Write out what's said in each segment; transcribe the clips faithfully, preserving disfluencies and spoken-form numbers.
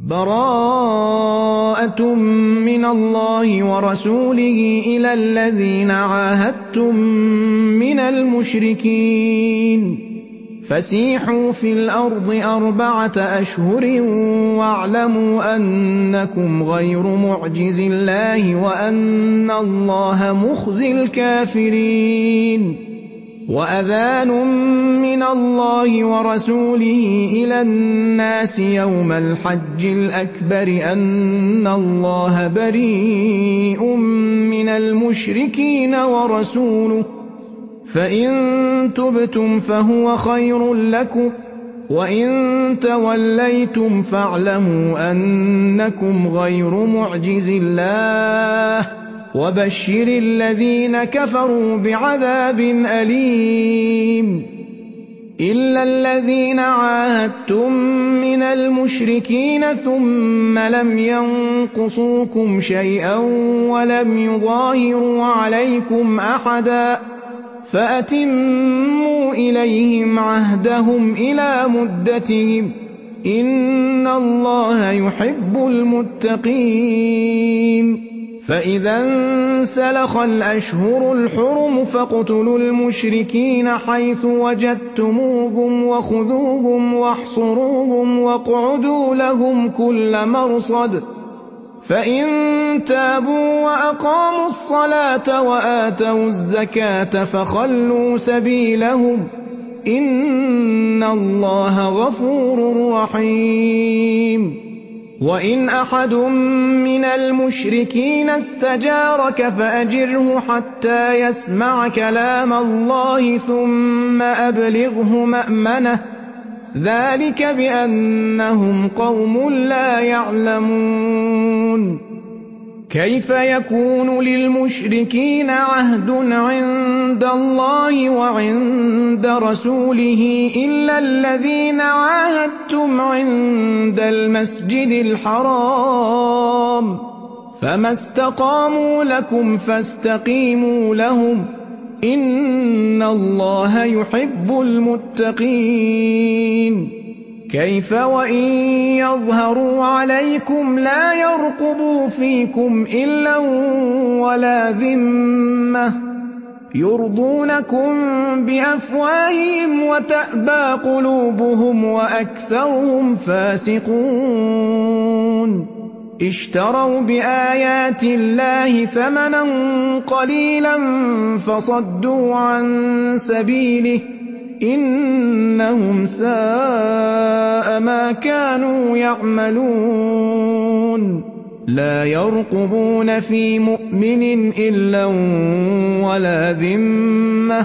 بَرَاءَةٌ مِّنَ اللَّهِ وَرَسُولِهِ إِلَى الَّذِينَ عَاهَدتُّم مِّنَ الْمُشْرِكِينَ فَسِيحُوا فِي الْأَرْضِ أَرْبَعَةَ أَشْهُرٍ وَاعْلَمُوا أَنَّكُمْ غَيْرُ مُعْجِزِي اللَّهِ وَأَنَّ اللَّهَ مُخْزِي الْكَافِرِينَ وَأَذَانٌ مِّنَ اللَّهِ وَرَسُولِهِ إِلَى النَّاسِ يَوْمَ الْحَجِّ الْأَكْبَرِ أَنَّ اللَّهَ بَرِيءٌ مِّنَ الْمُشْرِكِينَ وَرَسُولُهُ فَإِن تُبْتُمْ فَهُوَ خَيْرٌ لَّكُمْ وَإِن تَوَلَّيْتُمْ فَاعْلَمُوا أَنَّكُمْ غَيْرُ مُعْجِزِي اللَّهِ وَبَشِّرِ الَّذِينَ كَفَرُوا بِعَذَابٍ أَلِيمٍ إِلَّا الَّذِينَ عَاهَدتُّم مِّنَ الْمُشْرِكِينَ ثُمَّ لَمْ يَنقُصُوكُمْ شَيْئًا وَلَمْ يُظَاهِرُوا عَلَيْكُمْ أَحَدًا فَأَتِمُّوا إِلَيْهِمْ عَهْدَهُمْ إِلَىٰ مُدَّتِهِمْ ۚ إِنَّ اللَّهَ يُحِبُّ الْمُتَّقِينَ فَإِذَا انسَلَخَ الْأَشْهُرُ الْحُرُمُ فَاقْتُلُوا الْمُشْرِكِينَ حَيْثُ وَجَدتُّمُوهُمْ وَخُذُوهُمْ وَاحْصُرُوهُمْ وَاقْعُدُوا لَهُمْ كُلَّ مَرْصَدٍ فَإِن تَابُوا وَأَقَامُوا الصَّلَاةَ وَآتَوُا الزَّكَاةَ فَخَلُّوا سَبِيلَهُمْ ۚ إِنَّ اللَّهَ غَفُورٌ رَّحِيمٌ وَإِنْ أَحَدٌ مِّنَ الْمُشْرِكِينَ اسْتَجَارَكَ فَأَجِرْهُ حَتَّىٰ يَسْمَعَ كَلَامَ اللَّهِ ثُمَّ أَبْلِغْهُ مَأْمَنَهُ ۚ ذَٰلِكَ بِأَنَّهُمْ قَوْمٌ لَّا يَعْلَمُونَ كَيْفَ يَكُونُ لِلْمُشْرِكِينَ عَهْدٌ عِندَ اللَّهِ وَعِندَ رَسُولِهِ إِلَّا الَّذِينَ عَاهَدتُّمْ عِندَ الْمَسْجِدِ الْحَرَامِ ۖ فَمَا اسْتَقَامُوا لَكُمْ فَاسْتَقِيمُوا لَهُمْ ۚ إِنَّ اللَّهَ يُحِبُّ الْمُتَّقِينَ كَيْفَ وَإِن يَظْهَرُوا عَلَيْكُمْ لَا يَرْقُبُوا فِيكُمْ إِلًّا وَلَا ذِمَّةً يُرْضُونَكُم بِأَفْوَاهِهِمْ وَتَأْبَىٰ قُلُوبُهُمْ وَأَكْثَرُهُمْ فَاسِقُونَ اشْتَرَوْا بِآيَاتِ اللَّهِ ثَمَنًا قَلِيلًا فَصَدُّوا عَن سَبِيلِهِ ۚ إِنَّهُمْ سَاءَ مَا كَانُوا يَعْمَلُونَ لَا يَرْقُبُونَ فِي مُؤْمِنٍ إِلًّا وَلَا ذِمَّةً ۚ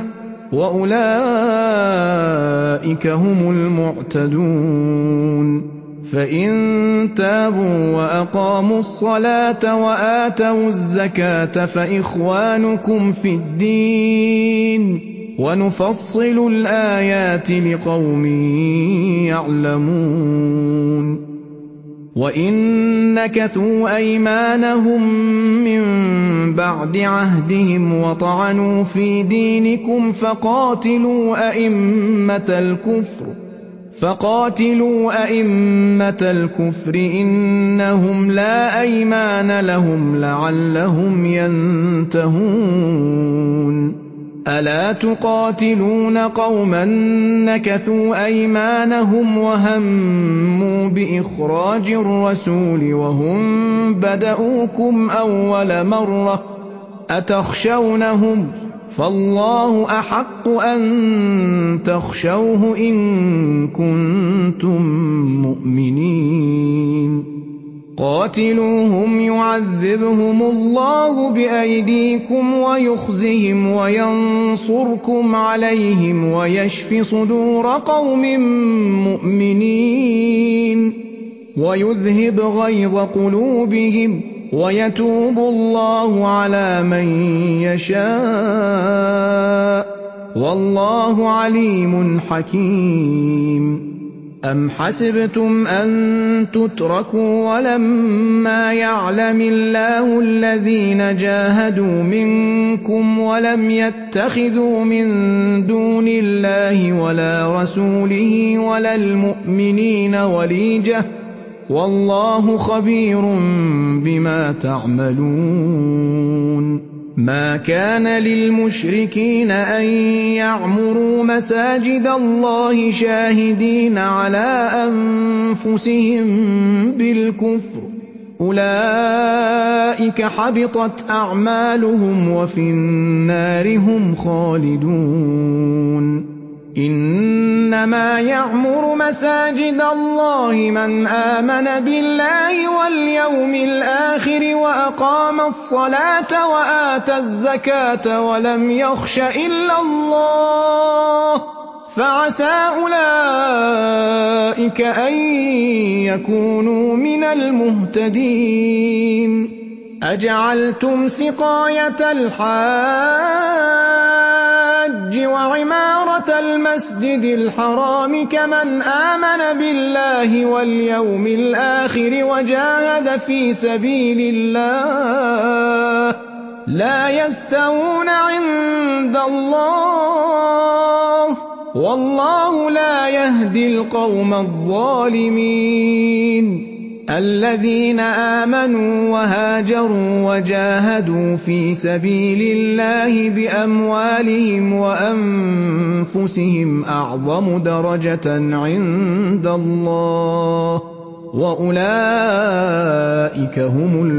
وَأُولَٰئِكَ هُمُ الْمُعْتَدُونَ فَإِن تَابُوا وَأَقَامُوا الصَّلَاةَ وَآتَوُا الزَّكَاةَ فَإِخْوَانُكُمْ فِي الدِّينِ ۗ وَنُفَصِّلُ الْآيَاتِ لِقَوْمٍ يَعْلَمُونَ وَإِن نَّكَثُوا أَيْمَانَهُم مِّن بَعْدِ عَهْدِهِمْ وَطَعَنُوا فِي دِينِكُمْ فَقَاتِلُوا أَئِمَّةَ الْكُفْرِ فَقَاتِلُوا أَئِمَّةَ الْكُفْرِ إِنَّهُمْ لَا أَيْمَانَ لَهُمْ لَعَلَّهُمْ يَنتَهُونَ أَلَا تُقَاتِلُونَ قَوْمًا نَّكَثُوا أَيْمَانَهُمْ وَهَمُّوا بِإِخْرَاجِ الرَّسُولِ وَهُم بَدَءُوكُمْ أَوَّلَ مَرَّةٍ ۚ أَتَخْشَوْنَهُمْ ۚ فَاللَّهُ أَحَقُّ أَن تَخْشَوْهُ إِن كُنتُم مُّؤْمِنِينَ قَاتِلُوهُمْ يُعَذِّبْهُمُ اللَّهُ بِأَيْدِيكُمْ وَيُخْزِهِمْ وَيَنصُرْكُمْ عَلَيْهِمْ وَيَشْفِ صُدُورَ قَوْمٍ مُّؤْمِنِينَ وَيُذْهِبْ غَيْظَ قُلُوبِهِمْ وَيَتُوبُ اللَّهُ عَلَىٰ مَن يَشَاءُ ۗ وَاللَّهُ عَلِيمٌ حَكِيمٌ أَمْ حَسِبْتُمْ أَن تُتْرَكُوا وَلَمَّا يَعْلَمِ اللَّهُ الَّذِينَ جَاهَدُوا مِنكُمْ وَلَمْ يَتَّخِذُوا مِن دُونِ اللَّهِ وَلَا رَسُولِهِ وَلَا الْمُؤْمِنِينَ وَلِيجَةً ۚ وَاللَّهُ خَبِيرٌ بِمَا تَعْمَلُونَ مَا كَانَ لِلْمُشْرِكِينَ أَن يَعْمُرُوا مَسَاجِدَ اللَّهِ شَاهِدِينَ عَلَىٰ أَنفُسِهِم بِالْكُفْرِ ۚ أُولَٰئِكَ حَبِطَتْ أَعْمَالُهُمْ وَفِي النَّارِ هُمْ خَالِدُونَ إِنَّمَا يَعْمُرُ مَسَاجِدَ اللَّهِ مَنْ آمَنَ بِاللَّهِ وَالْيَوْمِ الْآخِرِ وَأَقَامَ الصَّلَاةَ وَآتَى الزَّكَاةَ وَلَمْ يَخْشَ إِلَّا اللَّهَ ۖ فَعَسَىٰ أُولَٰئِكَ أَن يَكُونُوا مِنَ الْمُهْتَدِينَ أَجَعَلْتُمْ سِقَايَةَ الْحَاجِّ وَعِمَارَةَ الْمَسْجِدِ الْحَرَامِ كَمَنْ آمَنَ بِاللَّهِ وَالْيَوْمِ الْآخِرِ وَجَاهَدَ فِي سَبِيلِ اللَّهِ ۚ لَا يَسْتَوُونَ عِندَ اللَّهِ ۗ وَاللَّهُ لَا يَهْدِي الْقَوْمَ الظَّالِمِينَ الَّذِينَ آمَنُوا وَهَاجَرُوا وَجَاهَدُوا فِي سَبِيلِ اللَّهِ بِأَمْوَالِهِمْ وَأَنفُسِهِمْ أَعْظَمُ دَرَجَةً عِندَ اللَّهِ ۗ وَأُولَٰئِكَ هُمُ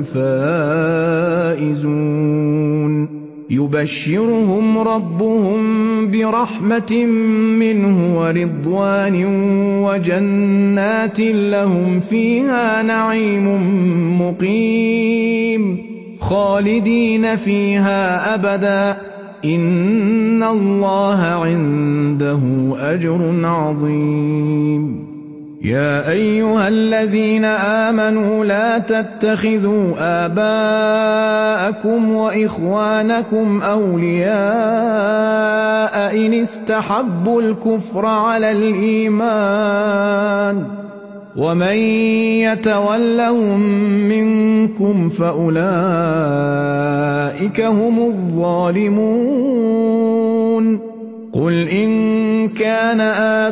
الْفَائِزُونَ يُبَشِّرُهُمْ رَبُّهُم بِرَحْمَةٍ مِّنْهُ وَرِضْوَانٍ وَجَنَّاتٍ لَّهُمْ فِيهَا نَعِيمٌ مُّقِيمٌ خَالِدِينَ فِيهَا أَبَدًا ۚ إِنَّ اللَّهَ عِندَهُ أَجْرٌ عَظِيمٌ يَا أَيُّهَا الَّذِينَ آمَنُوا لَا تَتَّخِذُوا آبَاءَكُمْ وَإِخْوَانَكُمْ أَوْلِيَاءَ إِنِ اسْتَحَبُّوا الْكُفْرَ عَلَى الْإِيمَانِ ۚ وَمَن يَتَوَلَّهُم مِّنكُمْ فَأُولَٰئِكَ هُمُ الظَّالِمُونَ قُلْ إِن كَانَ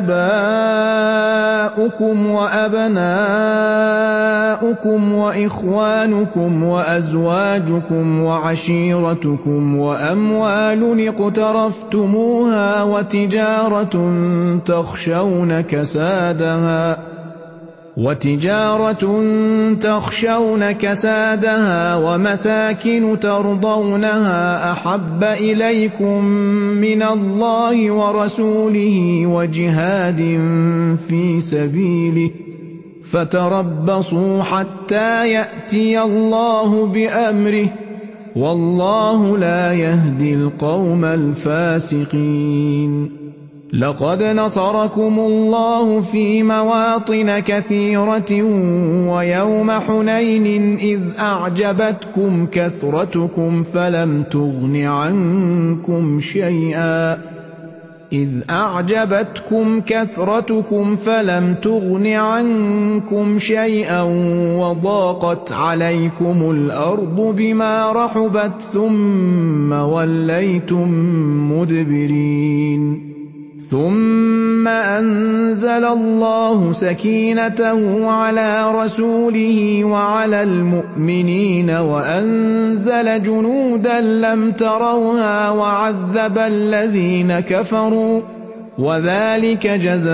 آبَاؤُكُمْ وَأَبْنَاؤُكُمْ وَإِخْوَانُكُمْ وَأَزْوَاجُكُمْ وَعَشِيرَتُكُمْ وَأَمْوَالٌ اقْتَرَفْتُمُوهَا وَتِجَارَةٌ تَخْشَوْنَ كَسَادَهَا وتجارة تخشون كسادها ومساكن ترضونها أحب إليكم من الله ورسوله وجهاد في سبيله فتربصوا حتى يأتي الله بأمره والله لا يهدي القوم الفاسقين لقد نصركم الله في مواطن كثيرة ويوم حنين إذ أعجبتكم كثرتكم فلم تغن عنكم شيئا إذ أعجبتكم كثرتكم فلم تغن عنكم شيئا وضاقت عليكم الأرض بما رحبت ثم وليتم مدبرين ثم أنزل الله سكينته على رسوله وعلى المؤمنين وأنزل جنودا لم تروها وعذب الذين كفروا وذلك جزاء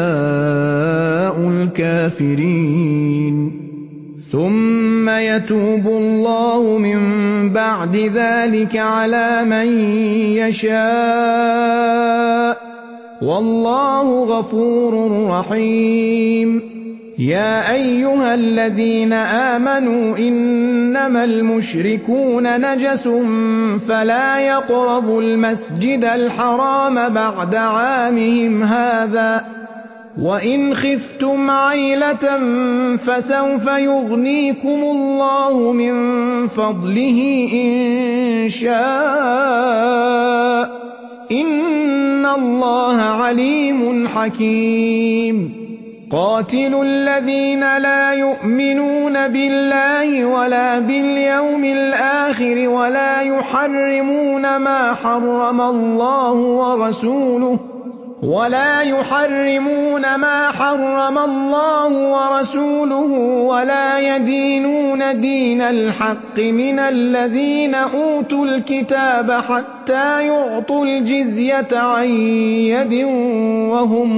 الكافرين ثم يتوب الله من بعد ذلك على من يشاء والله غفور رحيم يا أيها الذين آمنوا إنما المشركون نجس فلا يقربوا المسجد الحرام بعد عامهم هذا وإن خفتم عيلة فسوف يغنيكم الله من فضله إن شاء إن الله عليم حكيم قاتلوا الذين لا يؤمنون بالله ولا باليوم الآخر ولا يحرمون ما حرم الله ورسوله ولا يحرمون ما حرم الله ورسوله ولا يدينون دين الحق من الذين أوتوا الكتاب حتى يعطوا الجزية عن يد وهم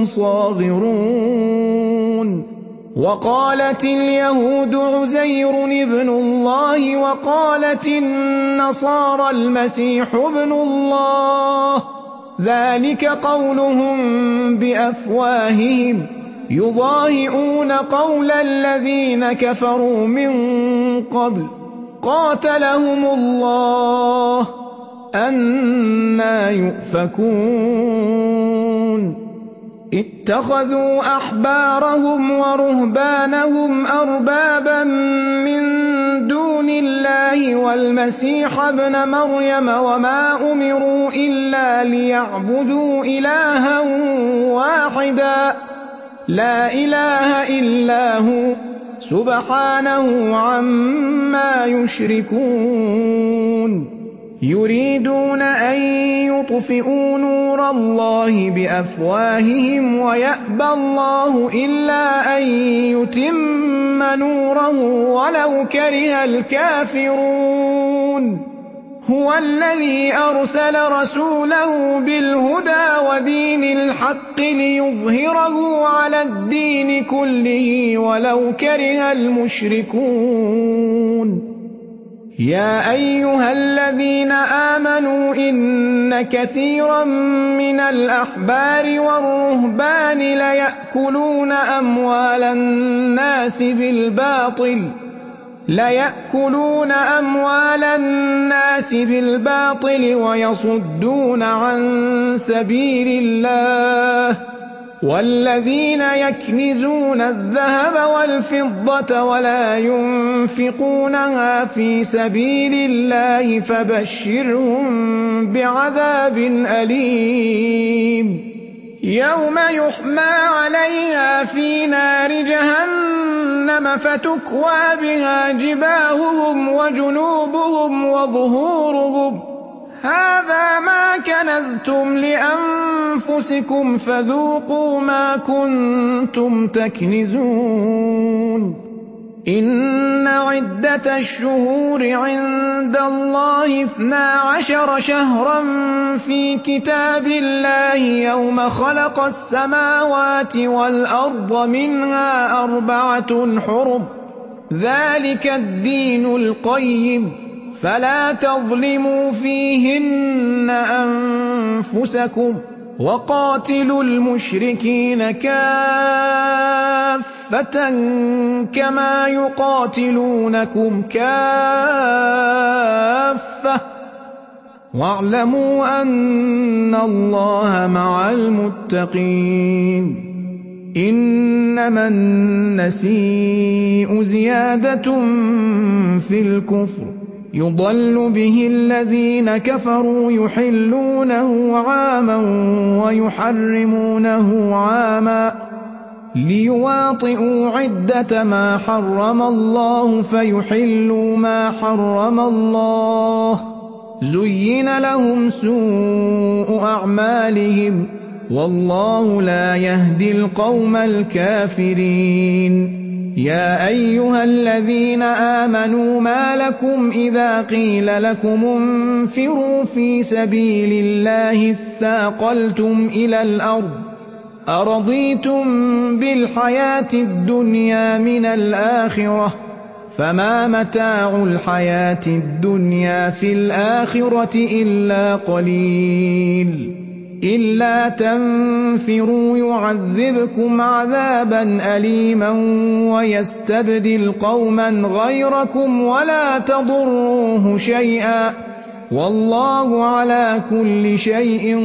صاغرون وقالت اليهود عزير ابن الله وقالت النصارى المسيح ابن الله ذلك قولهم بأفواههم يضاهئون قول الذين كفروا من قبل قاتلهم الله أنى يؤفكون اتخذوا أحبارهم ورهبانهم أربابا من دون الله والمسيح ابن مريم وما أمروا إلا ليعبدوا إلها واحدا لا إله إلا هو سبحانه عما يشركون يريدون أن يطفئوا نور الله بأفواههم ويأبى الله إلا أن يتم نوره ولو كره الكافرون هو الذي أرسل رسوله بالهدى ودين الحق ليظهره على الدين كله ولو كره المشركون يا أيها الذين آمنوا إن كثيرا من الأحبار والرهبان ليأكلون أموال الناس بالباطل ليأكلون أموال الناس بالباطل ويصدون عن سبيل الله والذين يكنزون الذهب والفضة ولا ينفقونها في سبيل الله فبشرهم بعذاب أليم يوم يحمى عليها في نار جهنم فتكوى بها جباههم وجنوبهم وظهورهم هذا ما كنزتم لأنفسكم فذوقوا ما كنتم تكنزون إن عدة الشهور عند الله اثنا عشر شهرا في كتاب الله يوم خلق السماوات والأرض منها أربعة حرم ذلك الدين القيم فلا تظلموا فيهن أنفسكم وقاتلوا المشركين كافة كما يقاتلونكم كافة واعلموا أن الله مع المتقين إنما النسيء زيادة في الكفر يضل به الذين كفروا يحلونه عاما ويحرمونه عاما ليواطئوا عدة ما حرم الله فيحلوا ما حرم الله زين لهم سوء أعمالهم والله لا يهدي القوم الكافرين يا أيها الذين آمنوا ما لكم إذا قيل لكم انفروا في سبيل الله اثاقلتم إلى الأرض أرضيتم بالحياة الدنيا من الآخرة فما متاع الحياة الدنيا في الآخرة إلا قليل إلا تنفروا يعذبكم عذابا أليما ويستبدل قوما غيركم ولا تضروه شيئا والله على كل شيء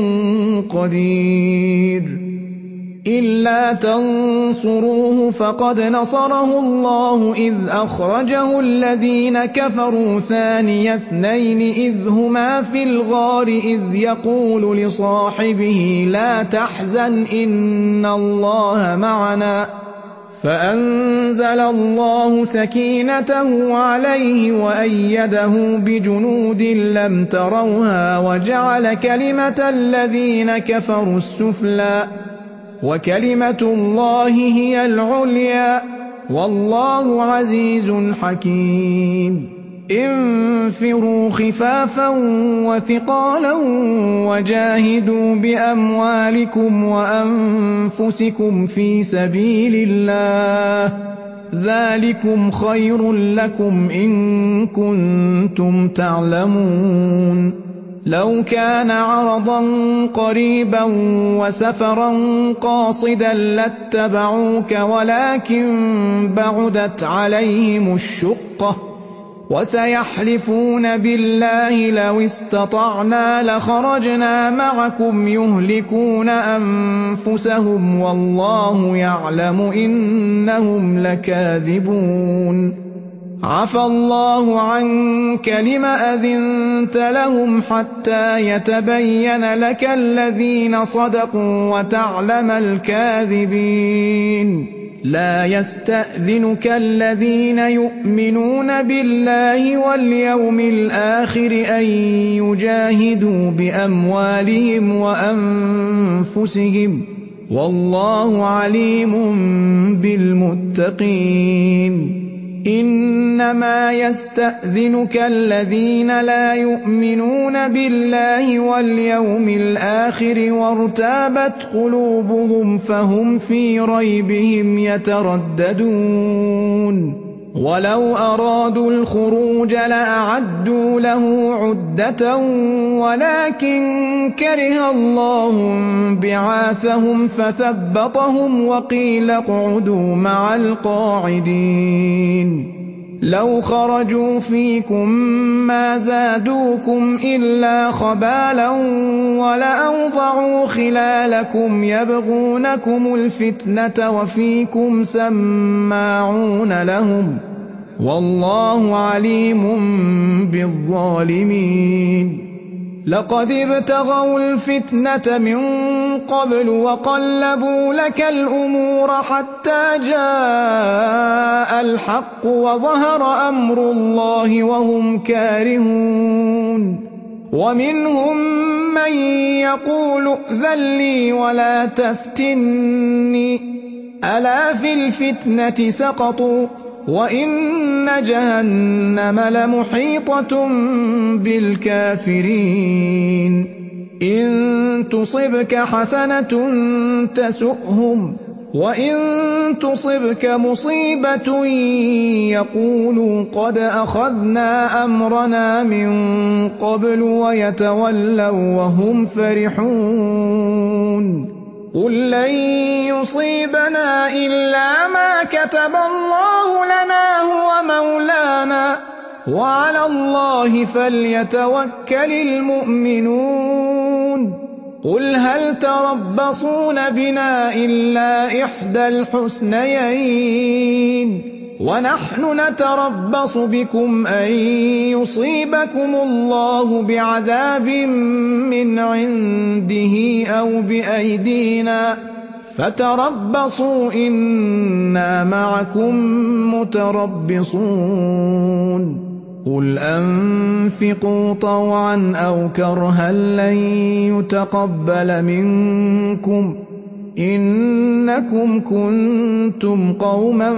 قدير إلا تنصروه فقد نصره الله إذ أخرجه الذين كفروا ثاني اثنين إذ هما في الغار إذ يقول لصاحبه لا تحزن إن الله معنا فأنزل الله سكينته عليه وأيده بجنود لم تروها وجعل كلمة الذين كفروا السفلى وكلمة الله هي العليا والله عزيز حكيم انفروا خفافا وثقالا وجاهدوا بأموالكم وأنفسكم في سبيل الله ذلكم خير لكم إن كنتم تعلمون لو كان عرضا قريبا وسفرا قاصدا لاتبعوك ولكن بعدت عليهم الشقة وسيحلفون بالله لو استطعنا لخرجنا معكم يهلكون أنفسهم والله يعلم إنهم لكاذبون عفى الله عنك لم أذنت لهم حتى يتبين لك الذين صدقوا وتعلم الكاذبين لا يستأذنك الذين يؤمنون بالله واليوم الآخر أن يجاهدوا بأموالهم وأنفسهم والله عليم بالمتقين إنما يستأذنك الذين لا يؤمنون بالله واليوم الآخر وارتابت قلوبهم فهم في ريبهم يترددون ولو أرادوا الخروج لأعدوا له عدة ولكن كره الله بعاثهم فثبطهم وقيل اقعدوا مع القاعدين لو خرجوا فيكم ما زادوكم إلا خبالا ولأوضعوا خلالكم يبغونكم الفتنة وفيكم سماعون لهم والله عليم بالظالمين لقد ابتغوا الفتنة من قبل وقلبوا لك الأمور حتى جاء الحق وظهر أمر الله وهم كارهون ومنهم من يقول ائذن لي ولا تفتني ألا في الفتنة سقطوا وإن جهنم لمحيطة بالكافرين إن تصبك حسنة تسؤهم وإن تصبك مصيبة يقولوا قد أخذنا أمرنا من قبل ويتولوا وهم فرحون قل لن يصيبنا إلا ما كتب الله لنا هو مولانا وعلى الله فليتوكل المؤمنون قل هل تربصون بنا إلا إحدى الحسنيين ونحن نتربص بكم أن يصيبكم الله بعذاب من عنده أو بأيدينا فتربصوا إنا معكم متربصون قل أنفقوا طوعا أو كرها لن يتقبل منكم إنكم كنتم قوما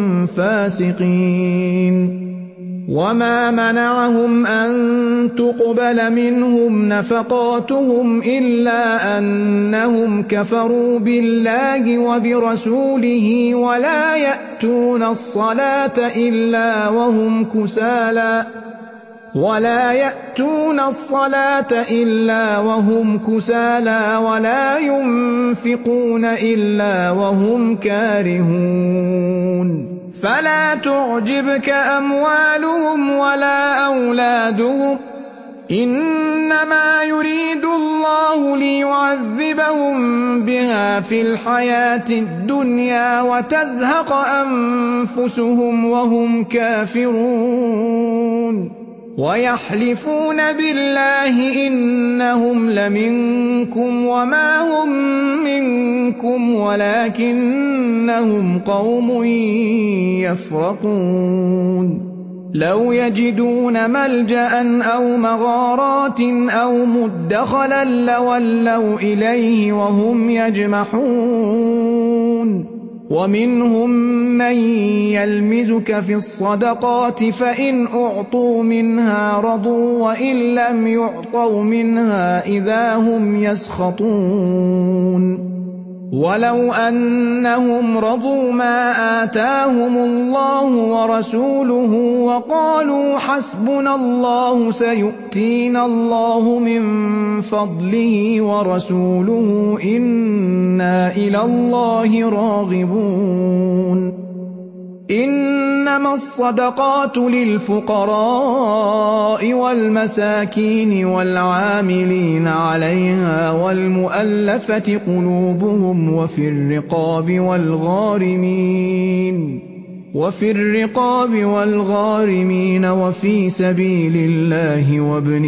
فاسقين وما منعهم أن تقبل منهم نفقاتهم إلا أنهم كفروا بالله وبرسوله ولا يأتون الصلاة إلا وهم كسالى ولا يأتون الصلاة إلا وهم كسالى ولا ينفقون إلا وهم كارهون فلا تعجبك أموالهم ولا أولادهم إنما يريد الله ليعذبهم بها في الحياة الدنيا وتزهق أنفسهم وهم كافرون وَيَحْلِفُونَ بِاللَّهِ إِنَّهُمْ لَمِنكُمْ وَمَا هُم مِّنكُمْ وَلَٰكِنَّهُمْ قَوْمٌ يَفْرَقُونَ لَوْ يَجِدُونَ مَلْجَأً أَوْ مَغَارَاتٍ أَوْ مُدَّخَلًا لَّوَلَّوْا إِلَيْهِ وَهُمْ يَجْمَحُونَ وَمِنْهُم مَّن يَلْمِزُكَ فِي الصَّدَقَاتِ فَإِنْ أُعْطُوا مِنْهَا رَضُوا وَإِن لَّمْ يُعْطَوْا مِنْهَا إِذَا هُمْ يَسْخَطُونَ وَلَوْ أَنَّهُمْ رَضُوا مَا آتَاهُمُ اللَّهُ وَرَسُولُهُ وَقَالُوا حَسْبُنَا اللَّهُ سَيُؤْتِينَا اللَّهُ مِن فَضْلِهِ وَرَسُولُهُ إِنَّا إِلَى اللَّهِ راغبون إِنَّمَا الصَّدَقَاتُ لِلْفُقَرَاءِ وَالْمَسَاكِينِ وَالْعَامِلِينَ عَلَيْهَا وَالْمُؤَلَّفَةِ قُلُوبُهُمْ وَفِي الرِّقَابِ وَالْغَارِمِينَ وَفِي الرِّقَابِ وَالْغَارِمِينَ وَفِي سَبِيلِ اللَّهِ وَابْنِ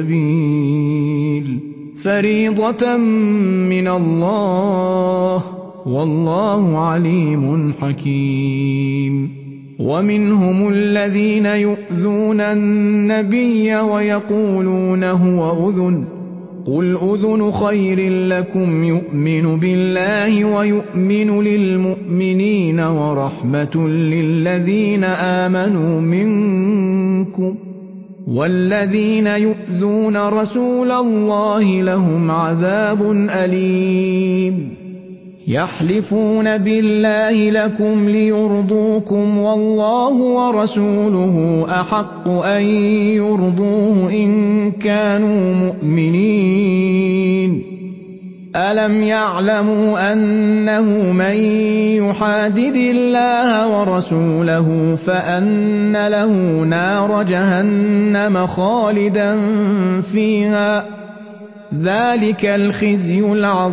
السَّبِيلِ فَرِيضَةً مِّنَ اللَّهِ وَاللَّهُ عَلِيمٌ حَكِيمٌ وَمِنْهُمُ الَّذِينَ يُؤْذُونَ النَّبِيَّ وَيَقُولُونَ هُوَ أُذُنٌ ۚ قُلْ أُذُنُ خَيْرٍ لَّكُمْ يُؤْمِنُ بِاللَّهِ وَيُؤْمِنُ لِلْمُؤْمِنِينَ وَرَحْمَةٌ لِّلَّذِينَ آمَنُوا مِنكُمْ ۚ وَالَّذِينَ يُؤْذُونَ رَسُولَ اللَّهِ لَهُمْ عَذَابٌ أَلِيمٌ يَحْلِفُونَ بِاللَّهِ لَكُمْ لِيُرْضُوكُمْ وَاللَّهُ وَرَسُولُهُ أَحَقُّ أَن يُرْضُوهُ إِن كَانُوا مُؤْمِنِينَ أَلَمْ يَعْلَمُوا أَنَّهُ مَن يُحَادِدِ اللَّهَ وَرَسُولَهُ فَأَنَّ لَهُ نَارَ جَهَنَّمَ خَالِدًا فِيهَا ۚ ذَٰلِكَ الْخِزْيُ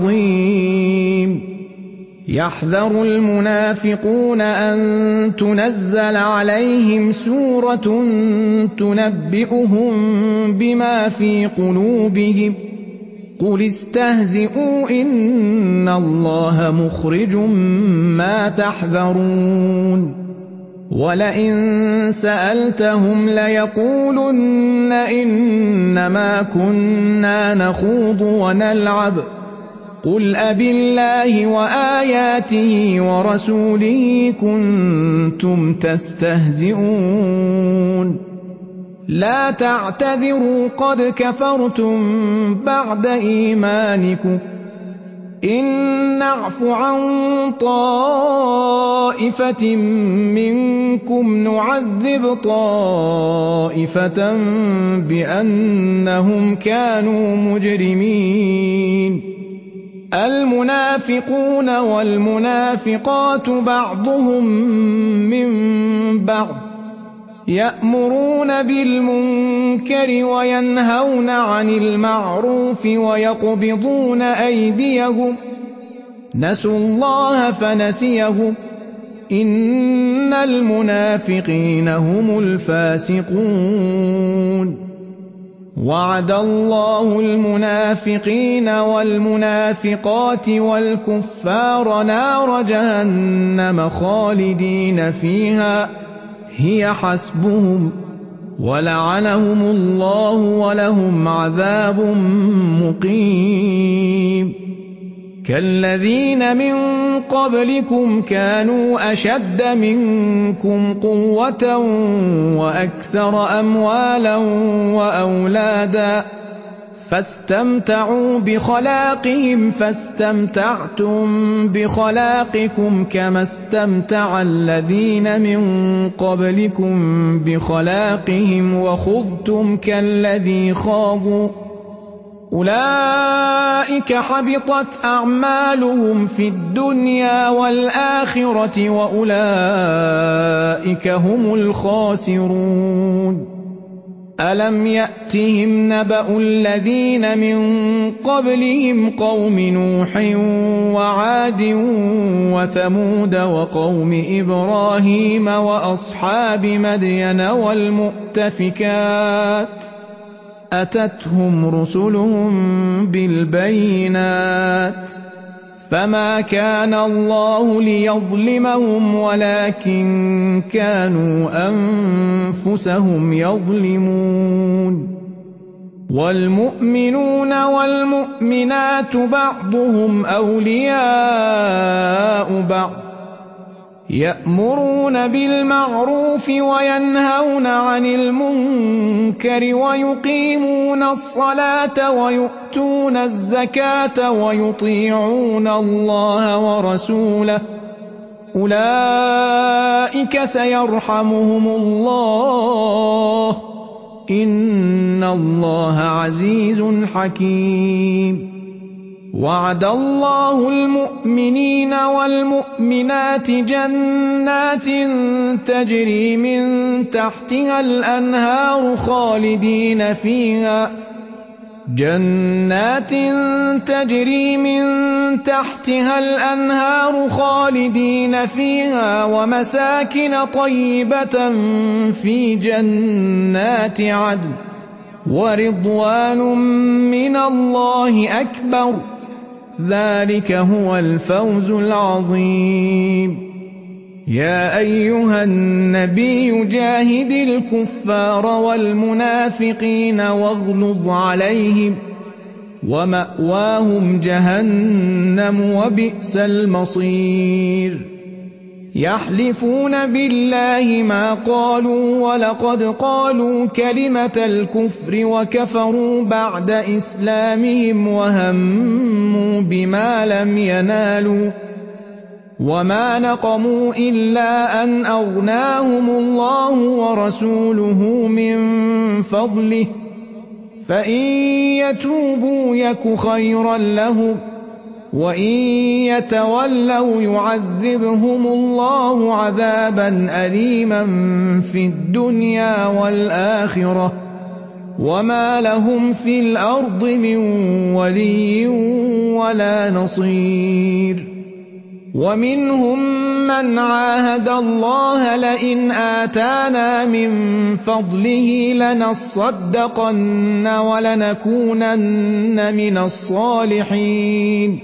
الْعَظِيمُ يَحْذَرُ الْمُنَافِقُونَ أَن تُنَزَّلَ عَلَيْهِمْ سُورَةٌ تُنَبِّئُهُم بِمَا فِي قُلُوبِهِمْ ۚ قُلِ اسْتَهْزِئُوا إِنَّ اللَّهَ مُخْرِجٌ مَّا تَحْذَرُونَ وَلَئِن سَأَلْتَهُمْ لَيَقُولُنَّ إِنَّمَا كُنَّا نَخُوضُ وَنَلْعَبُ ۚ قُلْ أَبِاللَّهِ وَآيَاتِهِ وَرَسُولِهِ كُنتُمْ تَسْتَهْزِئُونَ لَا تَعْتَذِرُوا قَدْ كَفَرْتُم بَعْدَ إِيمَانِكُمْ ۚ إِن نَّعْفُ عَن طَائِفَةٍ مِّنكُمْ نُعَذِّبْ طَائِفَةً بِأَنَّهُمْ كَانُوا مُجْرِمِينَ الْمُنَافِقُونَ وَالْمُنَافِقَاتُ بَعْضُهُم مِّن بَعْضٍ يَأْمُرُونَ بِالْمُنكَرِ وَيَنْهَوْنَ عَنِ الْمَعْرُوفِ وَيَقْبِضُونَ أَيْدِيَهُمْ ۚ نَسُوا اللَّهَ فَنَسِيَهُمْ ۗ إِنَّ الْمُنَافِقِينَ هُمُ الْفَاسِقُونَ وَعَدَ اللَّهُ الْمُنَافِقِينَ وَالْمُنَافِقَاتِ وَالْكُفَّارَ نَارَ جَهَنَّمَ خَالِدِينَ فِيهَا ۚ هِيَ حَسْبُهُمْ ۚ وَلَعَنَهُمُ اللَّهُ وَلَهُمْ عَذَابٌ مُّقِيمٌ كَالَّذِينَ مِن قَبْلِكُمْ كَانُوا أَشَدَّ مِنكُمْ قُوَّةً وَأَكْثَرَ أَمْوَالًا وَأَوْلَادًا فَاسْتَمْتَعُوا بِخَلَاقِهِمْ فَاسْتَمْتَعْتُم بِخَلَاقِكُمْ كَمَا اسْتَمْتَعَ الَّذِينَ مِن قَبْلِكُم بِخَلَاقِهِمْ وَخُضْتُمْ كَالَّذِي خَاضُوا ۚ أُولَٰئِكَ حَبِطَتْ أَعْمَالُهُمْ فِي الدُّنْيَا وَالْآخِرَةِ وَأُولَٰئِكَ هُمُ الْخَاسِرُونَ أَلَمْ يَأْتِهِمْ نَبَأُ الَّذِينَ مِن قَبْلِهِمْ قَوْمِ نُوحٍ وَعَادٍ وَثَمُودَ وَقَوْمِ إِبْرَاهِيمَ وَأَصْحَابِ مَدْيَنَ وَالْمُؤْتَفِكَاتِ ۚ أَتَتْهُمْ رُسُلُهُم بِالْبَيِّنَاتِ ۖ فَمَا كَانَ اللَّهُ لِيَظْلِمَهُمْ وَلَٰكِن كَانُوا أَنفُسَهُمْ يَظْلِمُونَ وَالْمُؤْمِنُونَ وَالْمُؤْمِنَاتُ بَعْضُهُمْ أَوْلِيَاءُ بَعْضٍ ۚ يَأْمُرُونَ بِالْمَعْرُوفِ وَيَنْهَوْنَ عَنِ الْمُنكَرِ وَيُقِيمُونَ الصَّلَاةَ وَيُؤْتُونَ الزَّكَاةَ وَيُطِيعُونَ اللَّهَ وَرَسُولَهُ ۚ أُولَٰئِكَ سَيَرْحَمُهُمُ اللَّهُ ۗ إِنَّ اللَّهَ عَزِيزٌ حَكِيمٌ. وَعَدَ اللَّهُ الْمُؤْمِنِينَ وَالْمُؤْمِنَاتِ جَنَّاتٍ تَجْرِي مِن تَحْتِهَا الْأَنْهَارُ خَالِدِينَ فِيهَا جَنَّاتٍ تَجْرِي مِن تَحْتِهَا الْأَنْهَارُ خَالِدِينَ فِيهَا وَمَسَاكِنَ طَيِّبَةً فِي جَنَّاتِ عَدْنٍ ۚ وَرِضْوَانٌ مِّنَ اللَّهِ أَكْبَرُ ۚ ذَٰلِكَ هُوَ الْفَوْزُ الْعَظِيمُ. يَا أَيُّهَا النَّبِيُّ جَاهِدِ الْكُفَّارَ وَالْمُنَافِقِينَ وَاغْلُظْ عَلَيْهِمْ ۚ وَمَأْوَاهُمْ جَهَنَّمُ ۖ وَبِئْسَ الْمَصِيرُ. يَحْلِفُونَ بِاللَّهِ مَا قَالُوا وَلَقَدْ قَالُوا كَلِمَةَ الْكُفْرِ وَكَفَرُوا بَعْدَ إِسْلَامِهِمْ وَهَمُّوا بِمَا لَمْ يَنَالُوا ۚ وَمَا نَقَمُوا إِلَّا أَنْ أَغْنَاهُمُ اللَّهُ وَرَسُولُهُ مِن فَضْلِهِ ۚ فَإِن يَتُوبُوا يَكُ خَيْرًا لَّهُمْ ۖ وَإِن يَتَوَلَّوْا يُعَذِّبْهُمُ اللَّهُ عَذَابًا أَلِيمًا فِي الدُّنْيَا وَالْآخِرَةِ ۚ وَمَا لَهُمْ فِي الْأَرْضِ مِن وَلِيٍّ وَلَا نَصِيرٍ. وَمِنْهُم مَّنْ عَاهَدَ اللَّهَ لَئِنْ آتَانَا مِن فَضْلِهِ لَنَصَّدَّقَنَّ وَلَنَكُونَنَّ مِنَ الصَّالِحِينَ،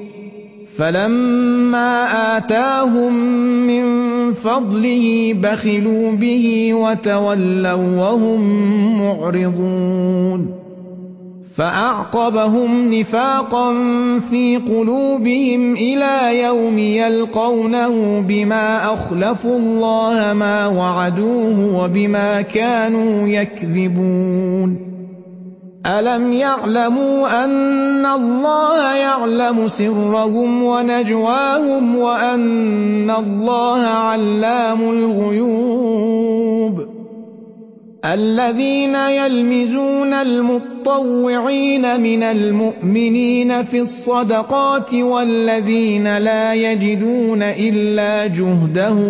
فَلَمَّا آتَاهُم مِّن فَضْلِهِ بَخِلُوا بِهِ وَتَوَلَّوا وَّهُم مُّعْرِضُونَ. فَأَعْقَبَهُمْ نِفَاقًا فِي قُلُوبِهِمْ إِلَىٰ يَوْمِ يَلْقَوْنَهُ بِمَا أَخْلَفُوا اللَّهَ مَا وَعَدُوهُ وَبِمَا كَانُوا يَكْذِبُونَ. أَلَمْ يَعْلَمُوا أَنَّ اللَّهَ يَعْلَمُ سِرَّهُمْ وَنَجْوَاهُمْ وَأَنَّ اللَّهَ عَلَّامُ الْغُيُوبِ. الَّذِينَ يَلْمِزُونَ الْمُطَّوِّعِينَ مِنَ الْمُؤْمِنِينَ فِي الصَّدَقَاتِ وَالَّذِينَ لَا يَجِدُونَ إِلَّا جُهْدَهُمْ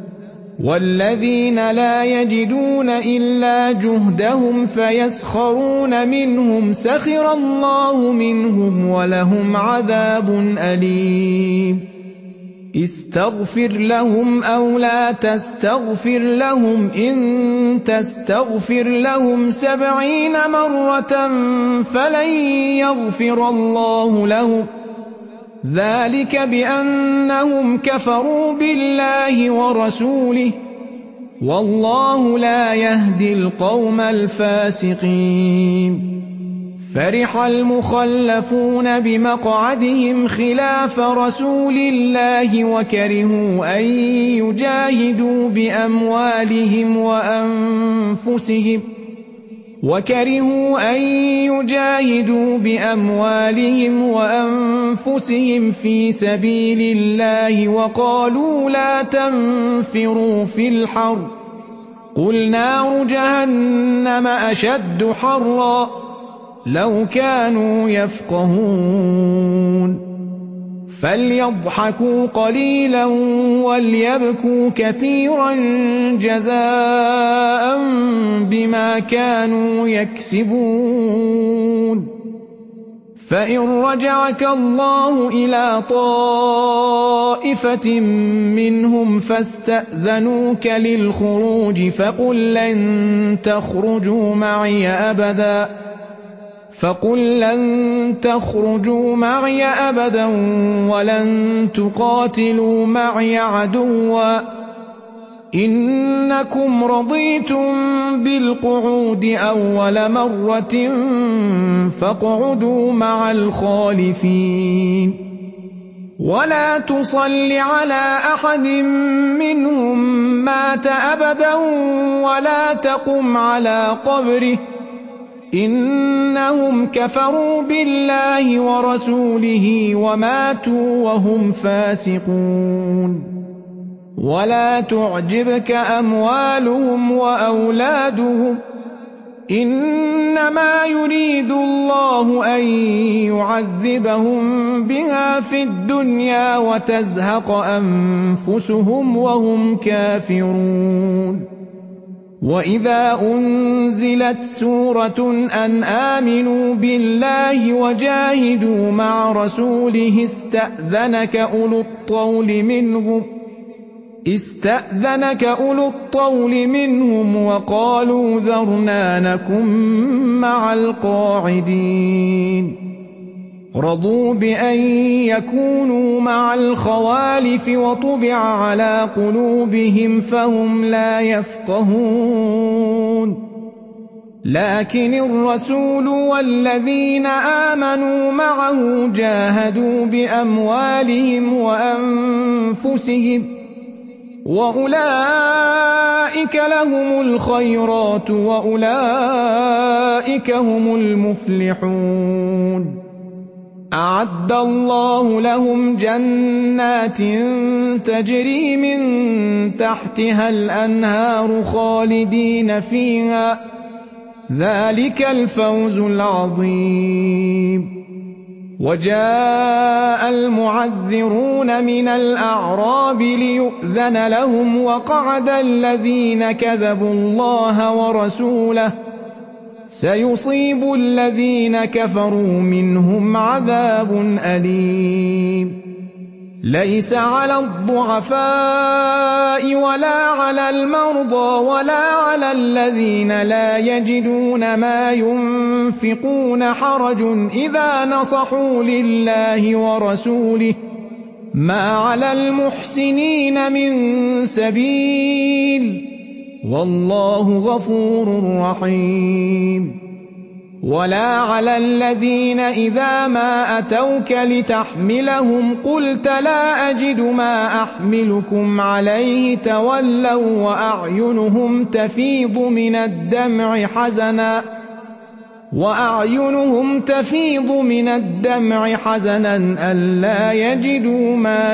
وَالَّذِينَ لَا يَجِدُونَ إِلَّا جُهْدَهُمْ فَيَسْخَرُونَ مِنْهُمْ سَخِرَ اللَّهُ مِنْهُمْ وَلَهُمْ عَذَابٌ أَلِيمٌ. اسْتَغْفِرْ لَهُمْ أَوْ لَا تَسْتَغْفِرْ لَهُمْ إِن تَسْتَغْفِرْ لَهُمْ سَبْعِينَ مَرَّةً فَلَن يَغْفِرَ اللَّهُ لَهُمْ ۚ ذَٰلِكَ بِأَنَّهُمْ كَفَرُوا بِاللَّهِ وَرَسُولِهِ ۗ وَاللَّهُ لَا يَهْدِي الْقَوْمَ الْفَاسِقِينَ. فَرِحَ الْمُخَلَّفُونَ بِمَقْعَدِهِمْ خِلَافَ رَسُولِ اللَّهِ وَكَرِهُوا أَن يُجَاهِدُوا بِأَمْوَالِهِمْ وَأَنفُسِهِمْ وَكَرِهُوا أَن يُجَاهِدُوا بِأَمْوَالِهِمْ وَأَنفُسِهِمْ فِي سَبِيلِ اللَّهِ وَقَالُوا لَا تَنفِرُوا فِي الْحَرِّ ۗ قُلْ نَارُ جَهَنَّمَ أَشَدُّ حَرًّا ۚ لَّوْ كَانُوا يَفْقَهُونَ. فَلْيَضْحَكُوا قَلِيلًا وَلْيَبْكُوا كَثِيرًا جَزَاءً بما كانوا يكسبون. فإن رجعك الله إلى طائفة منهم فاستأذنوك للخروج فقل لن تخرجوا معي أبدا فقل لن تخرجوا معي أبدا ولن تقاتلوا معي عدوا إنكم رضيتم بالقعود أول مرة فاقعدوا مع الخالفين ولا تصل على أحد منهم مات أبدا ولا تقم على قبره إنهم كفروا بالله ورسوله وماتوا وهم فاسقون. ولا تعجبك أموالهم وأولادهم إنما يريد الله أن يعذبهم بها في الدنيا وتزهق أنفسهم وهم كافرون. وإذا أنزلت سورة أن آمنوا بالله وجاهدوا مع رسوله استأذنك أولو الطول منهم استأذنك أولو الطول منهم وقالوا ذرنا نكن مع القاعدين رضوا بأن يكونوا مع الخوالف وطبع على قلوبهم فهم لا يفقهون. لكن الرسول والذين آمنوا معه جاهدوا بأموالهم وأنفسهم وأولئك لهم الخيرات وأولئك هم المفلحون. أعد الله لهم جنات تجري من تحتها الأنهار خالدين فيها ذلك الفوز العظيم. وجاء المعذرون من الأعراب ليؤذن لهم وقعد الذين كذبوا الله ورسوله سيصيب الذين كفروا منهم عذاب أليم. ليس على الضعفاء ولا على المرضى ولا على الذين لا يجدون ما ينفقون حرج إذا نصحوا لله ورسوله ما على المحسنين من سبيل والله غفور رحيم. ولا على الذين إذا ما أتوك لتحملهم قلت لا أجد ما أحملكم عليه تولوا وأعينهم تفيض من الدمع حزنا وأعينهم تفيض من الدمع حزنا ألا يجدوا ما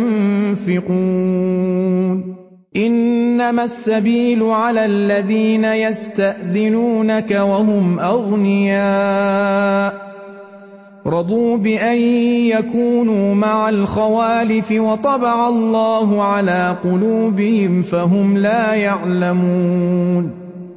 ينفقون. إنما السبيل على الذين يستأذنونك وهم أغنياء رضوا بأن يكونوا مع الخوالف وطبع الله على قلوبهم فهم لا يعلمون.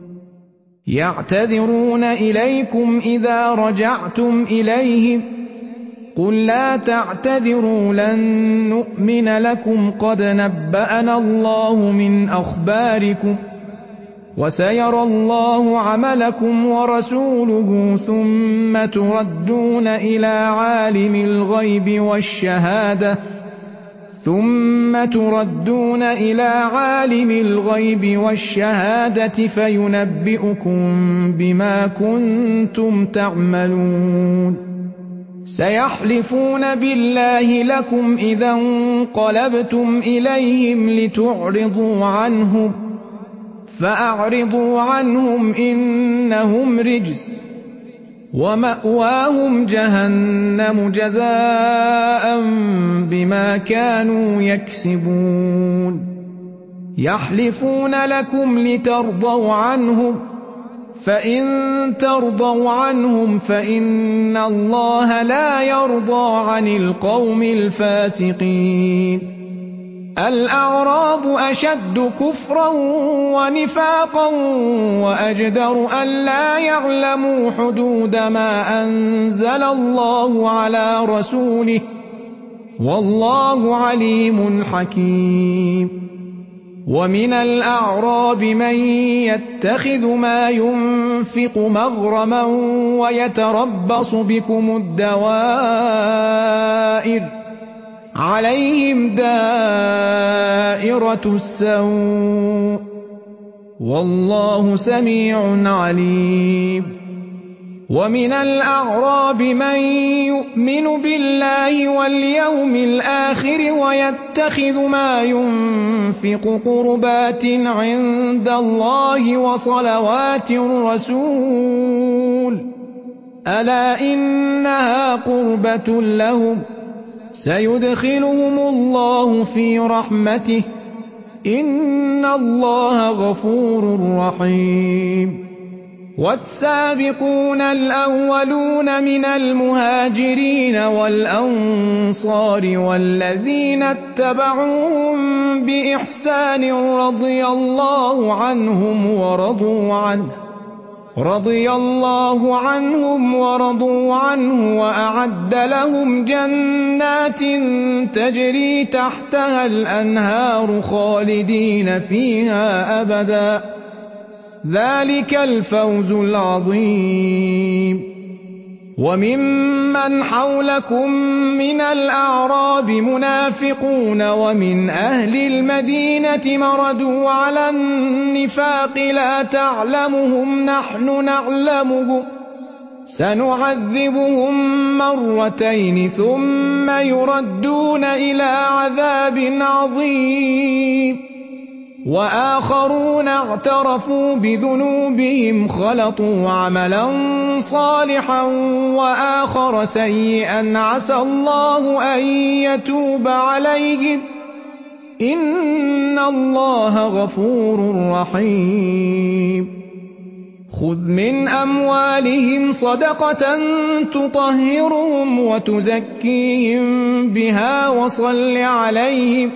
يعتذرون إليكم إذا رجعتم إليهم قل لا تعتذروا لن نؤمن لكم قد نبأنا الله من أخباركم وسيرى الله عملكم ورسوله ثم تردون إلى عالم الغيب والشهادة ثم تردون إلى عالم الغيب والشهادة فينبئكم بما كنتم تعملون. سيحلفون بالله لكم إذا انقلبتم إليهم لتعرضوا عنهم فأعرضوا عنهم إنهم رجس ومأواهم جهنم جزاء بما كانوا يكسبون. يحلفون لكم لترضوا عنهم فإن ترضوا عنهم فإن الله لا يرضى عن القوم الفاسقين. الأعراب أشد كفرا ونفاقا وأجدر ألا يعلموا حدود ما أنزل الله على رسوله والله عليم حكيم ومن الأعراب من يتخذ ما ينفق مغرما ويتربص بكم الدوائر عليهم دائرة السوء والله سميع عليم ومن الأعراب من يؤمن بالله واليوم الآخر ويتخذ ما ينفق قربات عند الله وصلوات الرسول ألا إنها قربة لهم سيدخلهم الله في رحمته إن الله غفور رحيم والسابقون الأولون من المهاجرين والأنصار والذين اتبعوهم بإحسان رضي الله عنهم ورضوا عنه رضي الله عنهم ورضوا عنه وأعد لهم جنات تجري تحتها الأنهار خالدين فيها أبدا ذلك الفوز العظيم وممن حولكم من الأعراب منافقون ومن أهل المدينة مردوا على النفاق لا تعلمهم نحن نعلمهم سنعذبهم مرتين ثم يردون إلى عذاب عظيم وآخرون اعترفوا بذنوبهم خلطوا عملا صالحا وآخر سيئا عسى الله أن يتوب عليهم إن الله غفور رحيم خذ من أموالهم صدقة تطهرهم وتزكيهم بها وصل عليهم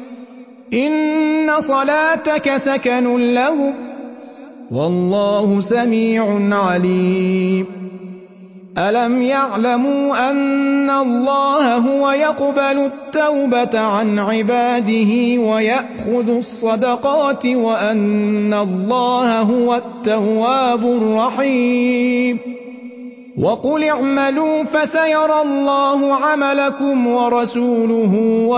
إن صلاتك سكن لهم والله سميع عليم ألم يعلموا أن الله هو يقبل التوبة عن عباده ويأخذ الصدقات وأن الله هو التواب الرحيم وقل اعملوا فسيرى الله عملكم ورسوله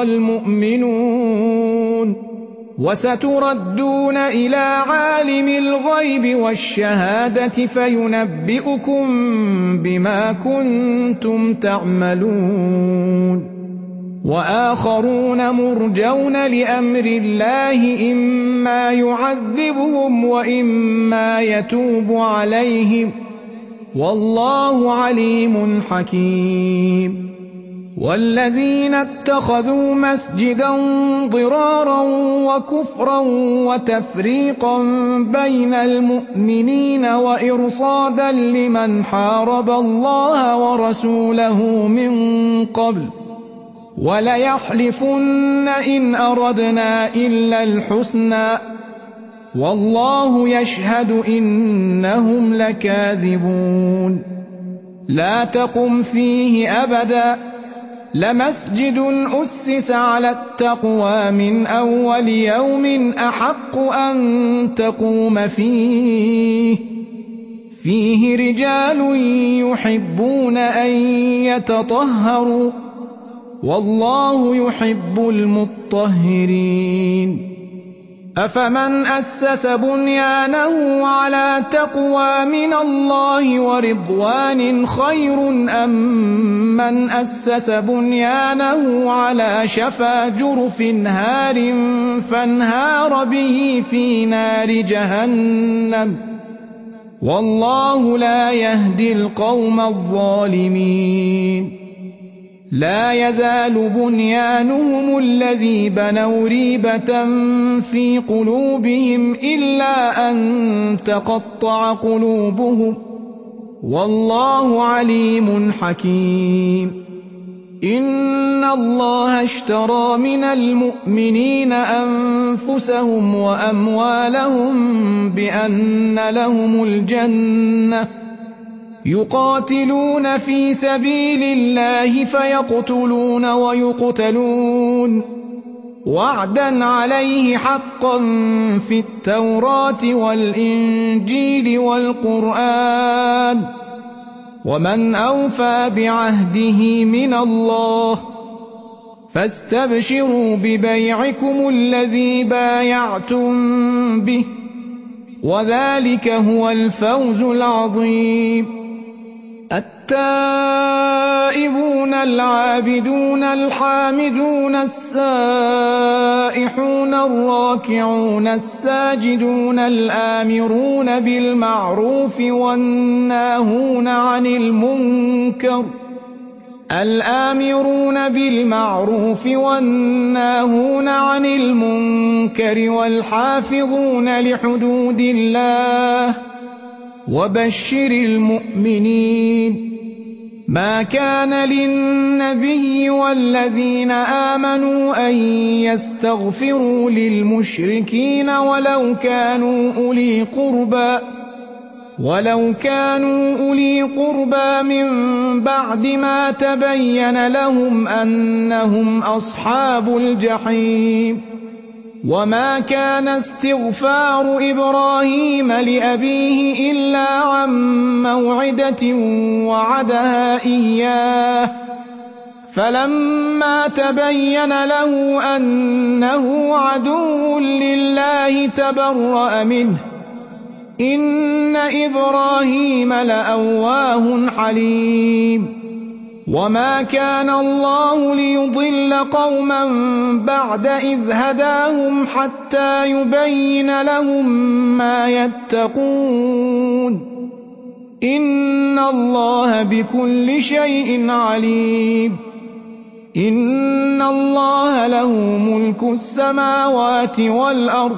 والمؤمنون وستردون إلى عالم الغيب والشهادة فينبئكم بما كنتم تعملون وآخرون مرجون لأمر الله إما يعذبهم وإما يتوب عليهم والله عليم حكيم والذين اتخذوا مسجدا ضرارا وكفرا وتفريقا بين المؤمنين وإرصادا لمن حارب الله ورسوله من قبل وليحلفن إن أردنا إلا الحسنى والله يشهد إنهم لكاذبون لا تقم فيه أبدا لمسجد أسس على التقوى من أول يوم أحق أن تقوم فيه فيه رجال يحبون أن يتطهروا والله يحب المطهرين أفمن أسس بنيانه على تقوى من الله ورضوان خير أم من أسس بنيانه على شفا جرف هار فانهار به في نار جهنم والله لا يهدي القوم الظالمين لا يزال بنيانهم الذي بنوا ريبة في قلوبهم إلا أن تقطع قلوبهم والله عليم حكيم إن الله اشترى من المؤمنين أنفسهم وأموالهم بأن لهم الجنة يقاتلون في سبيل الله فيقتلون ويقتلون وعدا عليه حقا في التوراة والإنجيل والقرآن ومن أوفى بعهده من الله فاستبشروا ببيعكم الذي بايعتم به وذلك هو الفوز العظيم. التائبون العابدون الحامدون السائحون الراكعون الساجدون الآمرون بالمعروف والناهون عن المنكر الآمرون بالمعروف والناهون عن المنكر والحافظون لحدود الله وبشر المؤمنين. ما كان للنبي والذين آمنوا أن يستغفروا للمشركين ولو كانوا أولي قربى ولو كانوا أولي قربى من بعد ما تبين لهم أنهم أصحاب الجحيم. وما كان استغفار إبراهيم لأبيه إلا عن موعدة وعدها إياه فلما تبين له أنه عدو لله تبرأ منه إن إبراهيم لأواه حليم. وما كان الله ليضل قوما بعد إذ هداهم حتى يبين لهم ما يتقون إن الله بكل شيء عليم. إن الله له ملك السماوات والأرض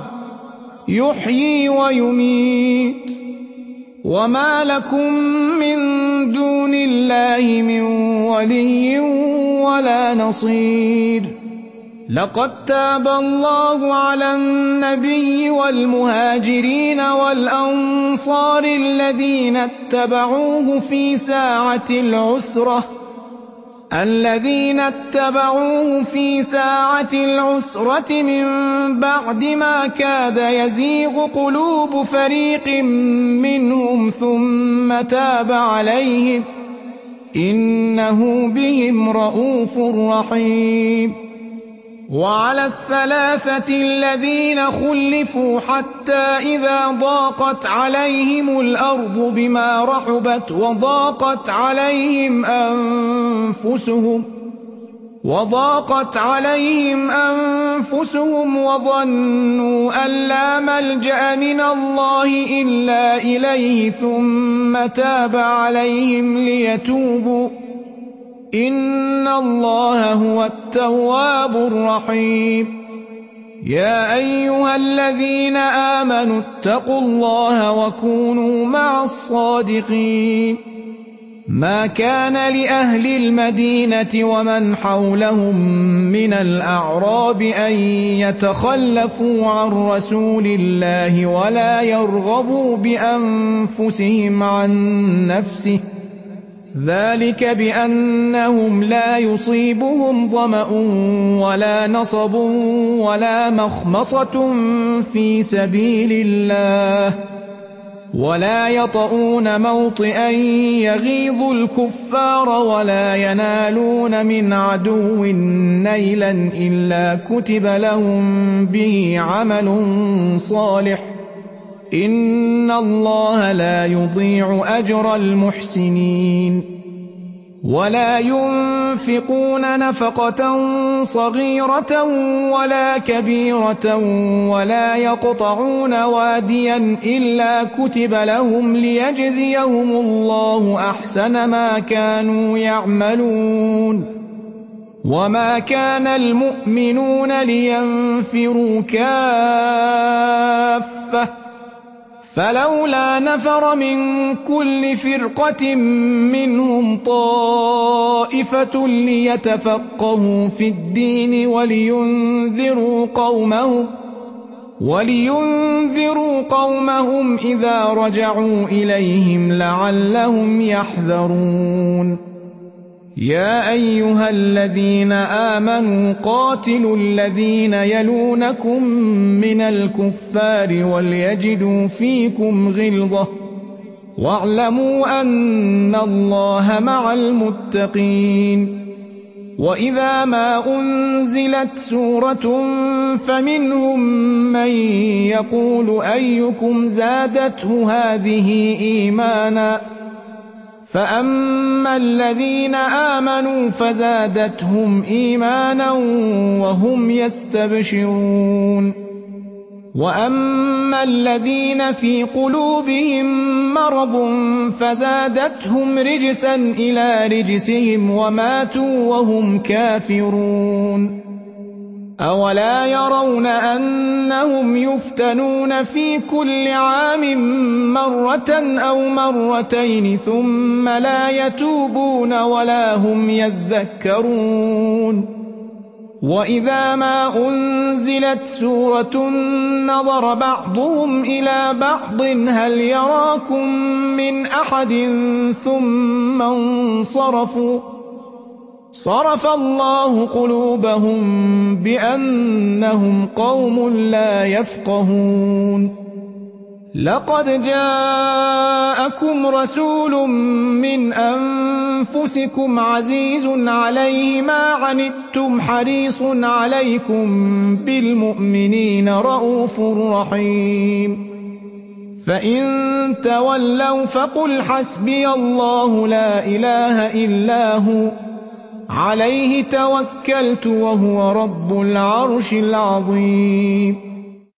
يحيي ويميت وما لكم من دون الله من ولي ولا نصير. لقد تاب الله على النبي والمهاجرين والأنصار الذين اتبعوه في ساعة العسرة الذين اتبعوه في ساعة العسرة من بعد ما كاد يزيغ قلوب فريق منهم ثم تاب عليهم إنه بهم رءوف رحيم. وعلى الثلاثة الذين خلفوا حتى إذا ضاقت عليهم الأرض بما رحبت وضاقت عليهم أنفسهم وضاقت عليهم أنفسهم وظنوا أن لا ملجأ من الله إلا إليه ثم تاب عليهم ليتوبوا إن الله هو التواب الرحيم. يا أيها الذين آمنوا اتقوا الله وكونوا مع الصادقين. ما كان لأهل المدينة ومن حولهم من الأعراب أن يتخلفوا عن رسول الله ولا يرغبوا بأنفسهم عن نفسه ذلك بأنهم لا يصيبهم ظمأ ولا نصب ولا مخمصة في سبيل الله ولا يطؤون موطئا يغيظ الكفار ولا ينالون من عدو نيلا إلا كتب لهم به عمل صالح إن الله لا يضيع أجر المحسنين. ولا ينفقون نفقة صغيرة ولا كبيرة ولا يقطعون واديا إلا كتب لهم ليجزيهم الله أحسن ما كانوا يعملون. وما كان المؤمنون لينفروا كافة فلولا نفر من كل فرقة منهم طائفة ليتفقهوا في الدين ولينذروا قومهم ولينذروا قومهم إذا رجعوا إليهم لعلهم يحذرون يا أيها الذين آمنوا قاتلوا الذين يلونكم من الكفار وليجدوا فيكم غلظة واعلموا أن الله مع المتقين وإذا ما أنزلت سورة فمنهم من يقول أيكم زادته هذه إيمانا فأما الذين آمنوا فزادتهم إيمانا وهم يستبشرون وأما الذين في قلوبهم مرض فزادتهم رجسا إلى رجسهم وماتوا وهم كافرون أولا يرون أنهم يفتنون في كل عام مرة أو مرتين ثم لا يتوبون ولا هم يذكرون وإذا ما أنزلت سورة نظر بعضهم إلى بعض هل يراكم من أحد ثم انصرفوا صرف الله قلوبهم بأنهم قوم لا يفقهون لقد جاءكم رسول من أنفسكم عزيز عليه ما عنتم حريص عليكم بالمؤمنين رءوف رحيم فإن تولوا فقل حسبي الله لا إله إلا هو عليه توكلت وهو رب العرش العظيم